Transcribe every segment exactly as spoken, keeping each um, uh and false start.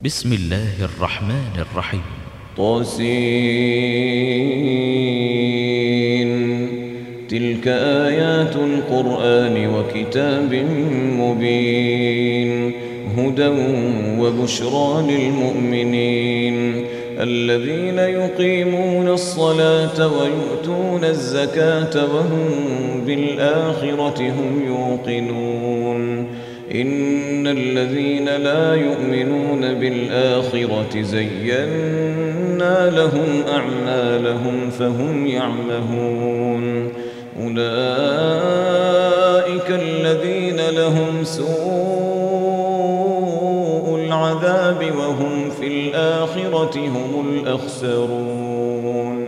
بسم الله الرحمن الرحيم. طاسين. تلك آيات القرآن وكتاب مبين، هدى وبشرى للمؤمنين الذين يقيمون الصلاة ويؤتون الزكاة وهم بالآخرة هم يوقنون. إن الذين لا يؤمنون بالآخرة زينا لهم أعمالهم فهم يعمهون. أولئك الذين لهم سوء العذاب وهم في الآخرة هم الأخسرون.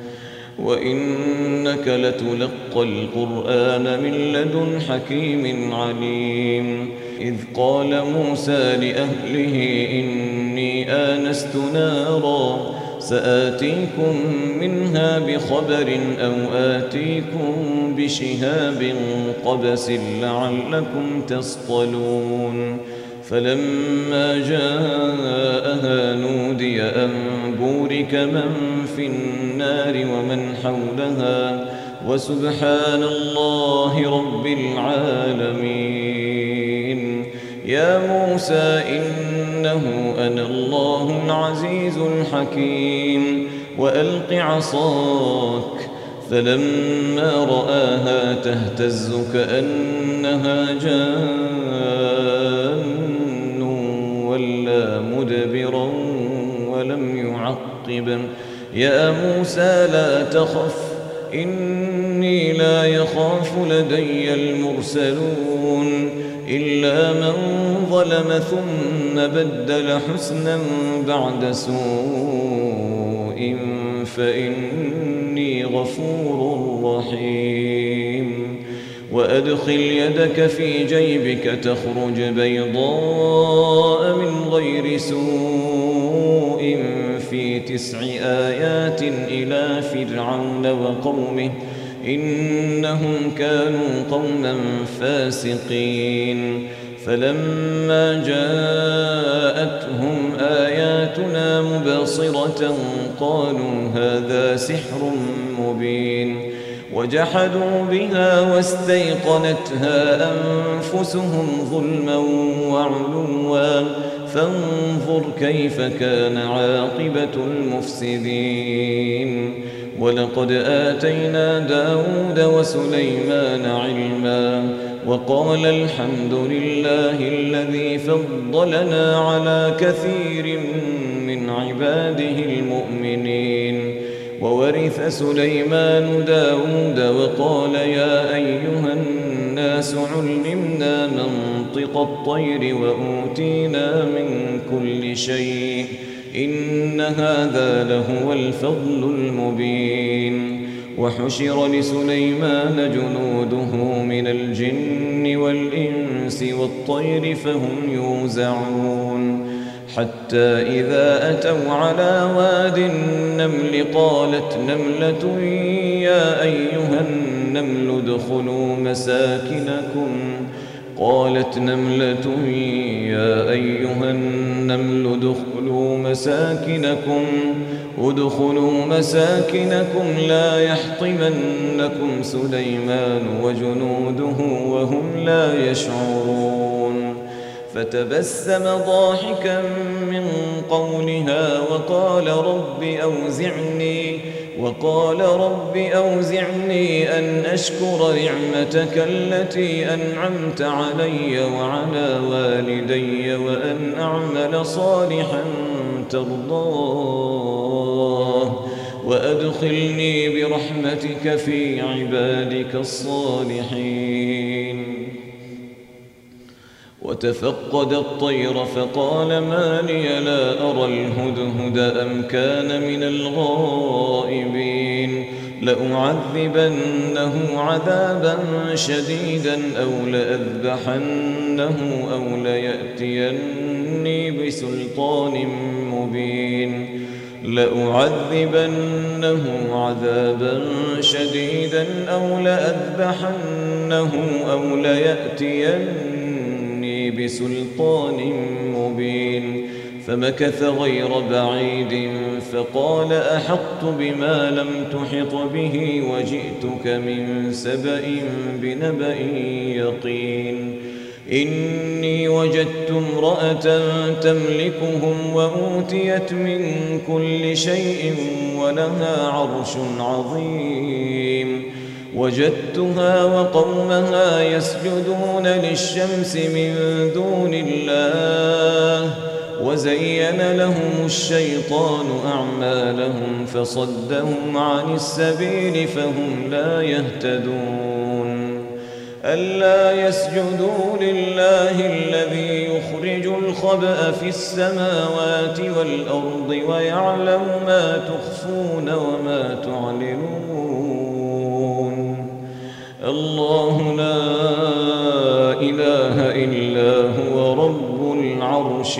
وإنك لتلقى القرآن من لدن حكيم عليم. إذ قال موسى لأهله إني آنست نارا سآتيكم منها بخبر أو آتيكم بشهاب قبس لعلكم تصطلون. فلما جاءها نودي أن بورك من في النار ومن حولها وسبحان الله رب العالمين. يا موسى إنه أنا الله العزيز الحكيم وألق عصاك. فلما رآها تهتز كأنها جان ولا مدبرا ولم يعقب. يا موسى لا تخف إني لا يخاف لدي المرسلون إلا من ظلم ثم بدل حسنا بعد سوء فإني غفور رحيم. وأدخل يدك في جيبك تخرج بيضاء من غير سوء في تسع آيات إلى فرعون وقومه إنهم كانوا قوما فاسقين. فلما جاءتهم آياتنا مبصرة قالوا هذا سحر مبين. وجحدوا بها واستيقنتها أنفسهم ظلما وعلوا فانظر كيف كان عاقبة المفسدين. ولقد آتينا داود وسليمان علما وقال الحمد لله الذي فضلنا على كثير من عباده المؤمنين. وورث سليمان داود وقال يا أيها الناس علمنا منطق الطير وأوتينا من كل شيء إن هذا لهو الفضل المبين. وحشر لسليمان جنوده من الجن والإنس والطير فهم يوزعون. حتى إذا أتوا على واد النمل قالت نملة يا أيها النمل ادخلوا مساكنكم قالت نملة يا أيها النمل ادخلوا مساكنكم ادخلوا مساكنكم لا يحطمنكم سليمان وجنوده وهم لا يشعرون. فتبسم ضاحكا من قولها وقال رب أوزعني وقال رب أوزعني أن أشكر نعمتك التي أنعمت علي وعلى والدي وأن أعمل صالحا ترضاه وأدخلني برحمتك في عبادك الصالحين. وتفقد الطير فقال ما لي لا أرى الهدهد أم كان من الغائبين. لأعذبنه عذابا شديدا أو لأذبحنه أو ليأتيني بسلطان مبين. لأعذبنه عذابا شديدا أو لأذبحنه أو ليأتيني بسلطان مبين. فمكث غير بعيد فقال أحطت بما لم تحط به وجئتك من سبأ بنبأ يقين إني وجدت امرأة تملكهم وأوتيت من كل شيء ولها عرش عظيم وجدتها وقومها يسجدون للشمس من دون الله وزين لهم الشيطان أعمالهم فصدهم عن السبيل فهم لا يهتدون ألا يسجدوا لله الذي يخرج الخبأ في السماوات والأرض ويعلم ما تخفون وما تعلنون الله لا إله إلا هو رب العرش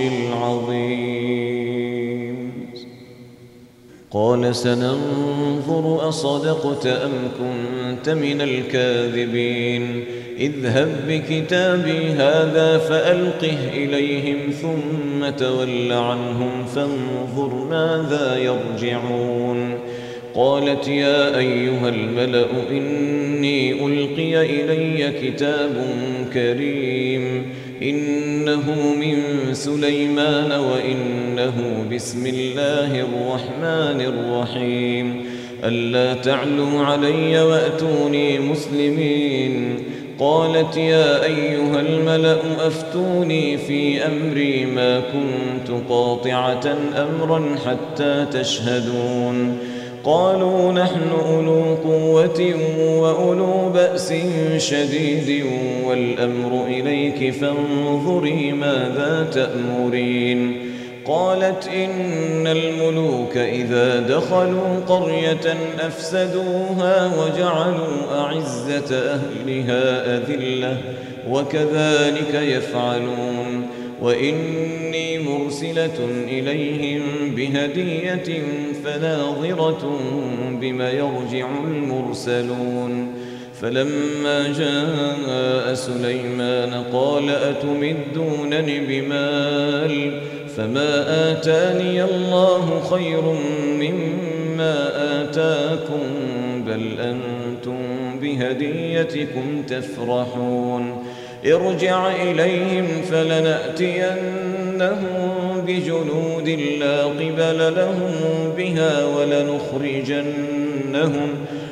العظيم قال سننظر أصدقت أم كنت من الكاذبين اذهب بكتابي هذا فألقه إليهم ثم تول عنهم فانظر ماذا يرجعون قالت يا أيها الملأ إني ألقي إلي كتاب كريم إنه من سليمان وإنه بسم الله الرحمن الرحيم ألا تعلوا علي وأتوني مسلمين قالت يا أيها الملأ أفتوني في أمري ما كنت قاطعة أمرا حتى تشهدون قالوا نحن أولو قوة وأولو بأس شديد والأمر إليك فانظري ماذا تأمرين قالت إن الملوك إذا دخلوا قرية أفسدوها وجعلوا أعزة أهلها أذلة وكذلك يفعلون وإني مرسلة إليهم بهدية فناظرة بما يرجع المرسلون فلما جاء سليمان قال أتمدونني بمال فما آتاني الله خير مما آتاكم بل أنتم بهديتكم تفرحون ارجع إليهم فلنأتينهم بجنود لا قبل لهم بها ولنخرجنهم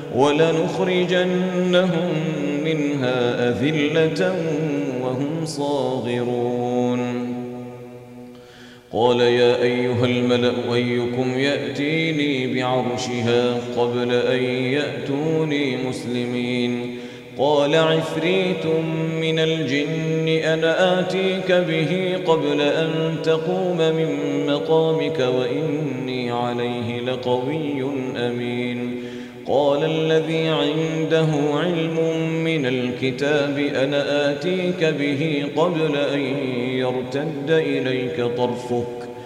ولنخرجنهم منها أذلة وهم صاغرون قال يا أيها الملأ أيكم يأتيني بعرشها قبل أن يأتوني مسلمين قال عفريت من الجن أنا آتيك به قبل أن تقوم من مقامك وإني عليه لقوي أمين قال الذي عنده علم من الكتاب أنا آتيك به قبل أن يرتد إليك طرفك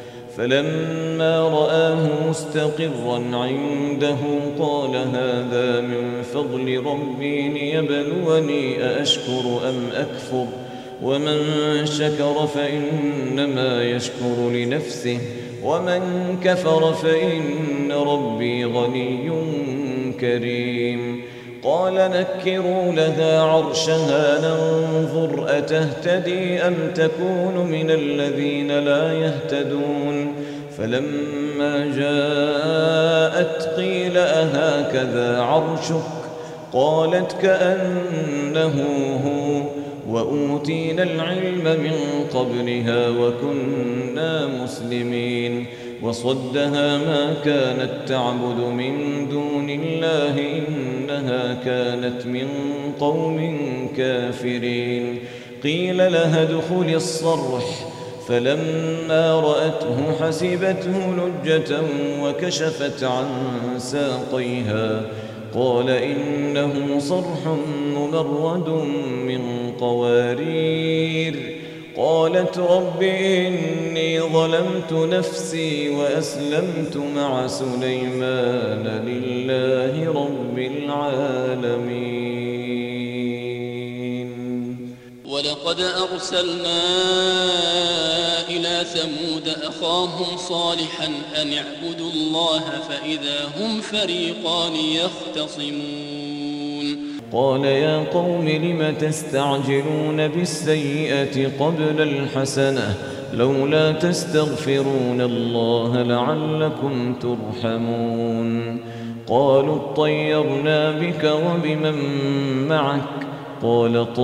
فلما رآه مستقرا عنده قال هذا من فضل ربي ليبلوني أأشكر أم أكفر ومن شكر فإنما يشكر لنفسه ومن كفر فإن ربي غني كريم قال نكروا لها عرشها ننظر أتهتدي أم تكون من الذين لا يهتدون فلما جاءت قيل أهكذا عرشك قالت كأنه هو وأوتينا العلم من قبلها وكنا مسلمين وصدها ما كانت تعبد من دون الله إنها كانت من قوم كافرين قيل لها ادخل الصرح فلما رأته حسبته لجة وكشفت عن ساقيها قال إنه صرح ممرد من قوارير قالت رب إني ظلمت نفسي وأسلمت مع سليمان لله رب العالمين ولقد أرسلنا إلى ثمود أخاهم صالحا أن اعبدوا الله فإذا هم فريقان يختصمون قال يا قوم لم تستعجلون بالسيئة قبل الحسنة لولا تستغفرون الله لعلكم ترحمون قالوا اطيرنا بك وبمن معك قال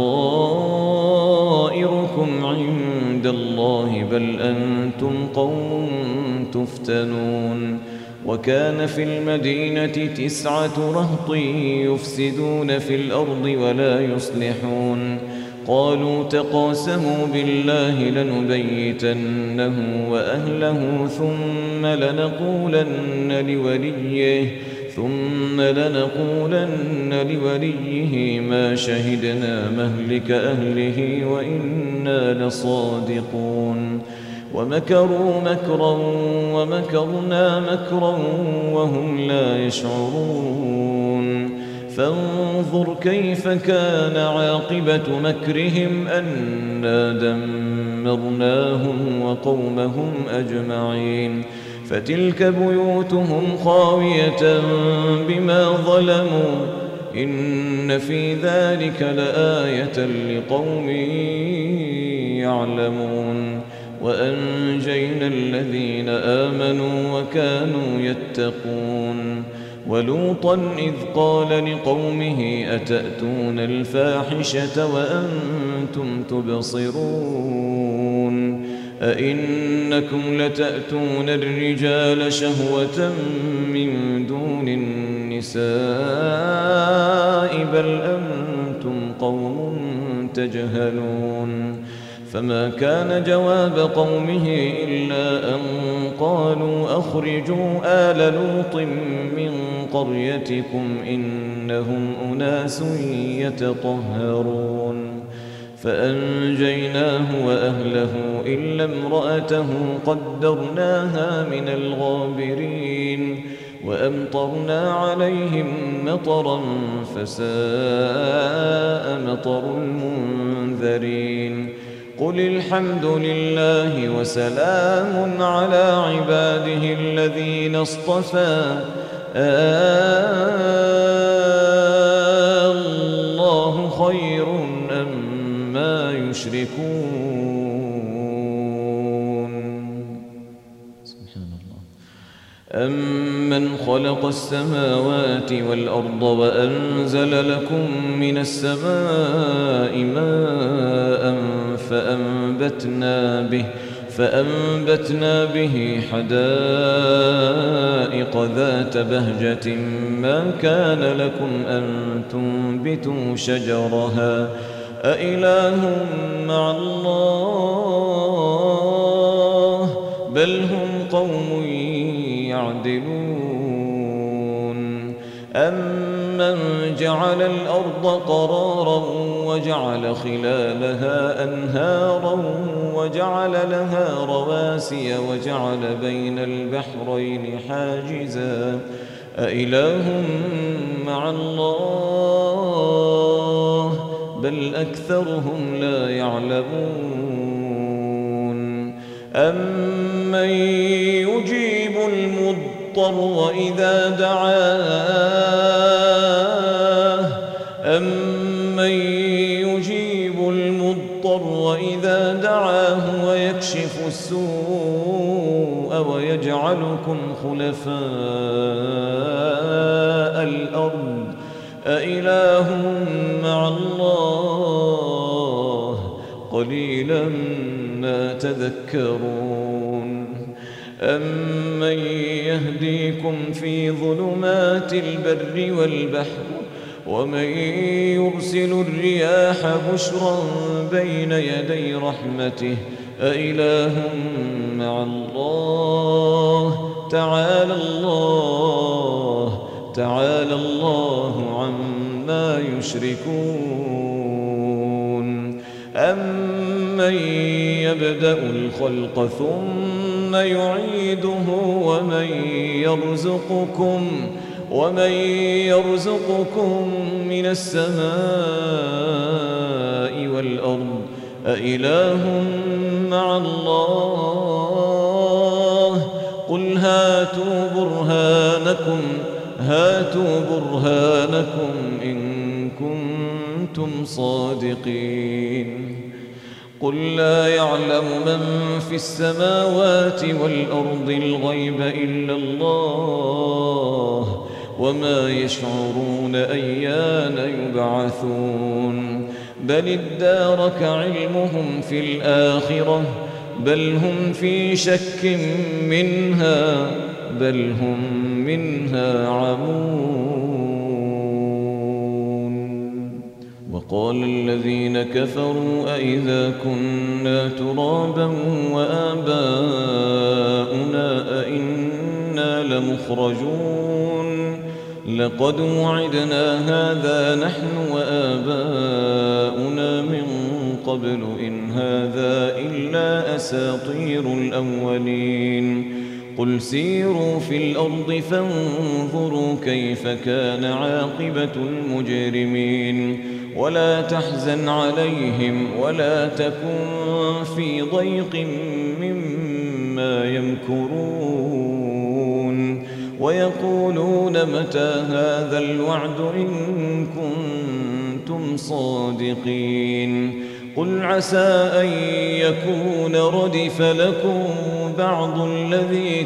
طائركم عند الله بل أنتم قوم تفتنون وكان في المدينة تسعة رهط يفسدون في الأرض ولا يصلحون قالوا تقاسموا بالله لنبيتنه وأهله ثم لنقولن لوليه ثم لنقولن لوليه ما شهدنا مهلك أهله وإنا لصادقون ومكروا مكرا ومكرنا مكرا وهم لا يشعرون فانظر كيف كان عاقبة مكرهم أنا دمرناهم وقومهم أجمعين فتلك بيوتهم خاوية بما ظلموا إن في ذلك لآية لقوم يعلمون وأنجينا الذين آمنوا وكانوا يتقون ولوطا إذ قال لقومه أتأتون الفاحشة وأنتم تبصرون أئنكم لتأتون الرجال شهوة من دون النساء بل أنتم قوم تجهلون فما كان جواب قومه إلا أن قالوا أخرجوا آل لوط من قريتكم إنهم أناس يتطهرون فأنجيناه وأهله إلا امرأته قدرناها من الغابرين وأمطرنا عليهم مطرا فساء مطر المنذرين قل الحمد لله وسلام على عباده الذين اصطفى الله خير أما يشركون سبحان الله أمن خلق السماوات والأرض وأنزل لكم من السماء ماء فأنبتنا به فأنبتنا به حدائق ذات بهجة ما كان لكم أن تنبتوا شجرها أإله مع الله بل هم قوم يعدلون أمن جعل الأرض قرارا وجعل خلالها أنهارا وجعل لها رواسي وجعل بين البحرين حاجزا أإله مع الله بل أكثرهم لا يعلمون أمن يجيب المضطر إذا دعاه أمن يجيب المضطر إذا دعاه ويكشف السوء ويجعلكم خلفاء الأرض أإله مع الله قليلا ما تذكرون أمن يهديكم في ظلمات البر والبحر ومن يرسل الرياح بشرا بين يدي رحمته أإله مع الله تعالى الله تعالى الله عما يشركون أمن يبدأ الخلق ثم يعيده ومن يرزقكم ومن يرزقكم من السماء والأرض أإله مع الله قل هاتوا برهانكم هاتوا برهانكم إن كنتم صادقين قل لا يعلم من في السماوات والأرض الغيب إلا الله وما يشعرون أيان يبعثون بل ادارك علمهم في الآخرة بل هم في شك منها بل هم منها عمون وقال الذين كفروا أئذا كنا ترابا وآباؤنا أئنا لمخرجون لقد وعدنا هذا نحن وآباؤنا من قبل إن هذا إلا أساطير الأولين قل سيروا في الأرض فانظروا كيف كان عاقبة المجرمين ولا تحزن عليهم ولا تكن في ضيق مما يمكرون ويقولون متى هذا الوعد إن كنتم صادقين قل عسى أن يكون ردف لكم بعض الذي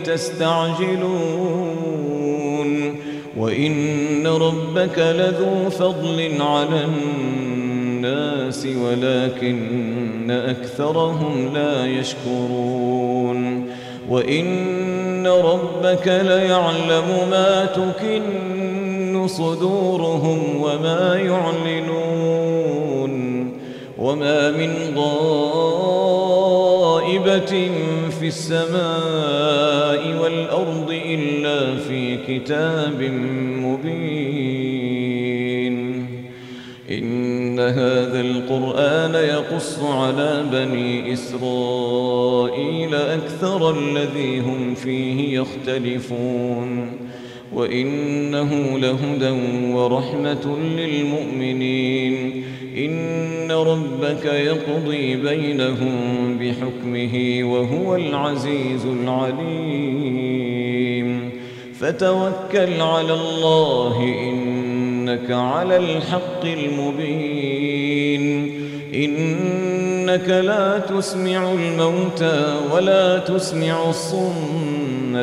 تستعجلون وإن ربك لذو فضل على الناس ولكن أكثرهم لا يشكرون وإن ربك ليعلم ما تكن صدورهم وما يعلنون وما من غائبة في السماء والأرض إلا في كتاب مبين إن هذا القرآن يقص على بني إسرائيل أكثر الذي هم فيه يختلفون وإنه لهدى ورحمة للمؤمنين إن ربك يقضي بينهم بحكمه وهو العزيز العليم فتوكل على الله إنك على الحق المبين إنك لا تسمع الموتى ولا تسمع الصم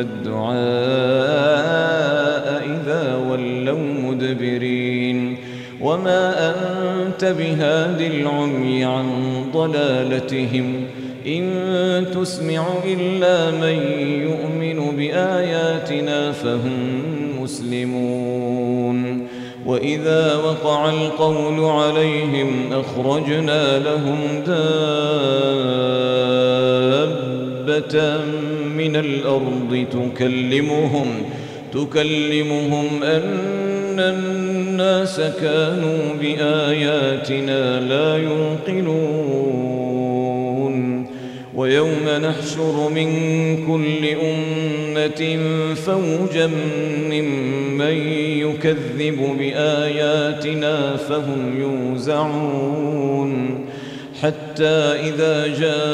الدعاء إذا ولوا مدبرين وما أنت بهاد العمي عن ضلالتهم إن تسمع إلا من يؤمن بآياتنا فهم مسلمون وإذا وقع القول عليهم أخرجنا لهم دابة من الأرض تكلمهم تكلمهم أن الناس كانوا بآياتنا لا يوقنون ويوم نحشر من كل أمة فوجا ممن يكذب بآياتنا فهم يوزعون حتى إذا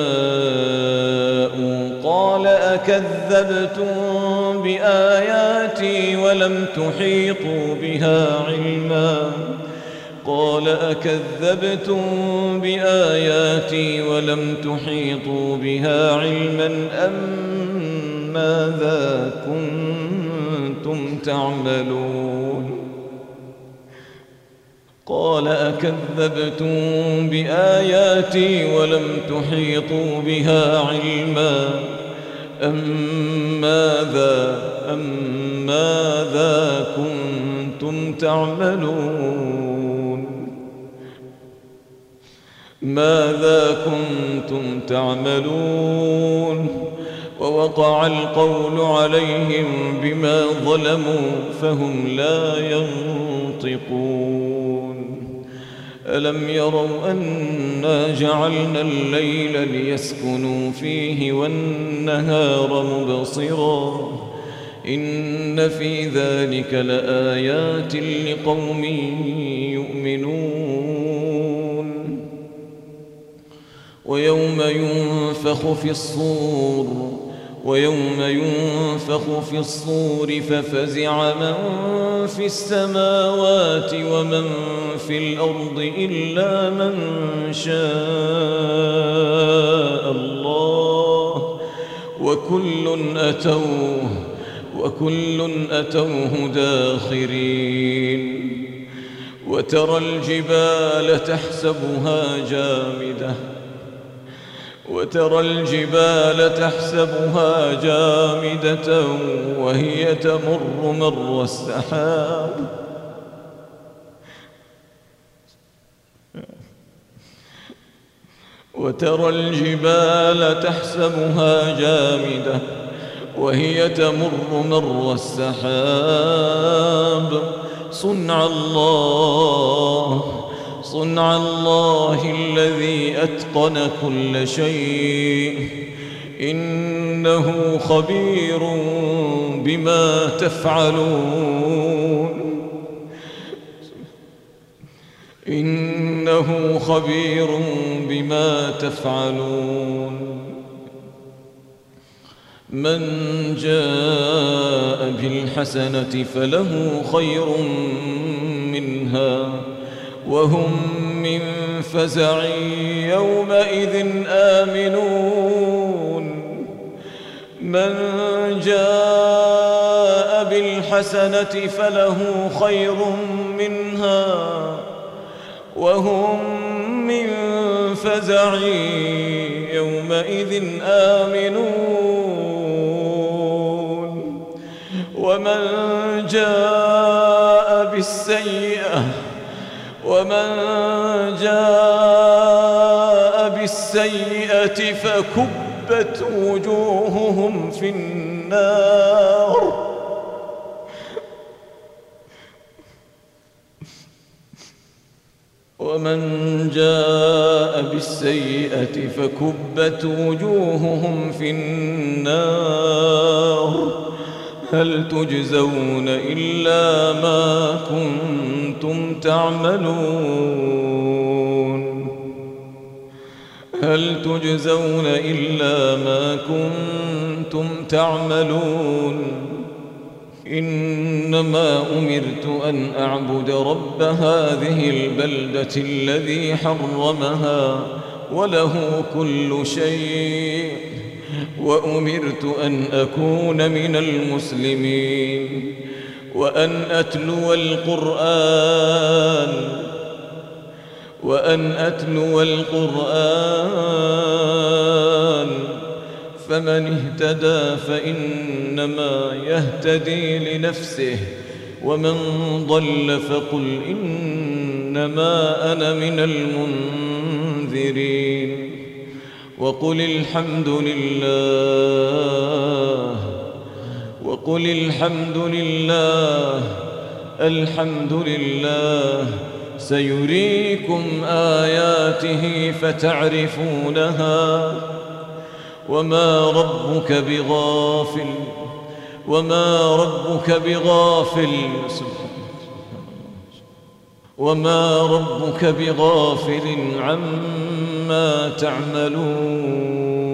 جاءوا قال أكذبتم بآياتي ولم تحيطوا بها علما قال أكذبتم بآياتي ولم تحيطوا بها علما أم ماذا كنتم تعملون قال أكذبتم بآياتي ولم تحيطوا بها علما أم ماذا أم ماذا كنتم تعملون ماذا كنتم تعملون ووقع القول عليهم بما ظلموا فهم لا ينطقون ألم يروا أنا جعلنا الليل ليسكنوا فيه والنهار مبصرا إن في ذلك لآيات لقوم يؤمنون ويوم ينفخ في الصور ويوم ينفخ في الصور ففزع من في السماوات ومن في الأرض إلا من شاء الله وكل أتوه وكل أتوه داخرين وترى الجبال تحسبها جامدة وترى الجبال تحسبها جامدة وهي تمر مر السحاب وترى الجبال تحسبها جامدة وهي تمر مر السحاب صنع الله صنع الله الذي أتقن كل شيء إنه خبير بما تفعلون إنه خبير بما تفعلون من جاء بالحسنة فله خير منها وهم من فزع يومئذ آمنون من جاء بالحسنة فله خير منها وهم من فزع يومئذ آمنون ومن جاء بالسيئة ومن جاء بالسيئة فكبت وجوههم في النار ومن جاء بالسيئة فكبت وجوههم في النار هل تجزون إلا ما كنتم تعملون هل تجزون إلا ما كنتم تعملون إنما أمرت أن أعبد رب هذه البلدة الذي حرمها وله كل شيء وأمرت أن أكون من المسلمين وأن أتلو القرآن وأن أتلو القرآن فمن اهتدى فإنما يهتدي لنفسه ومن ضل فقل إنما أنا من المنذرين وقل الحمد لله وقل الحمد لله الحمد لله سيريكم آياته فتعرفونها وما ربك بغافل وما ربك بغافل وما ربك بغافل عما تعملون